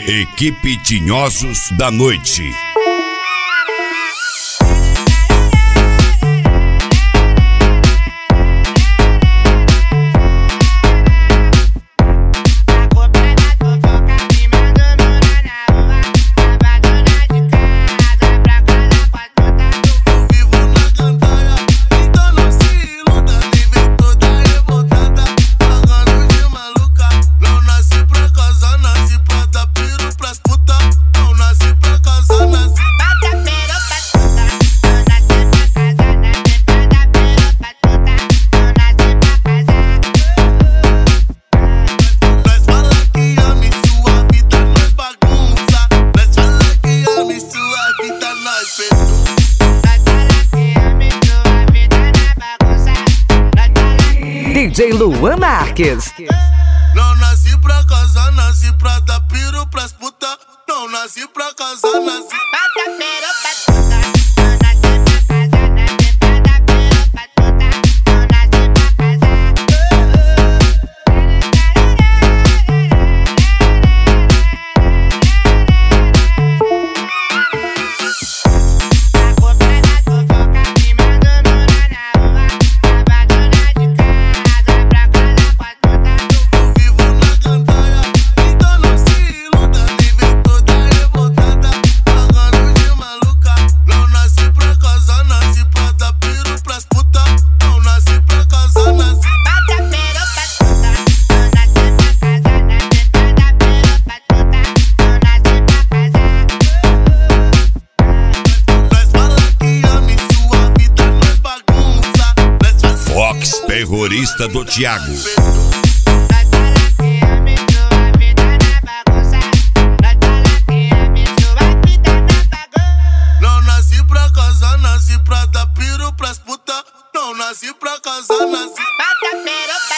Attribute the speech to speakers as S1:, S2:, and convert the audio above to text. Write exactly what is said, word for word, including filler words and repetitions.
S1: Equipe Tinhosos da Noite.
S2: D J Luan Marques.
S3: Não nasci pra casar, nasci pra dar piro pras puta. Não nasci pra casar, nasci pra dar piro pras puta.
S1: Terrorista do Thiago.
S3: Não nasci pra casar, nasci pra dar piro pras puta. Não nasci pra casar, nasci pra dar piro.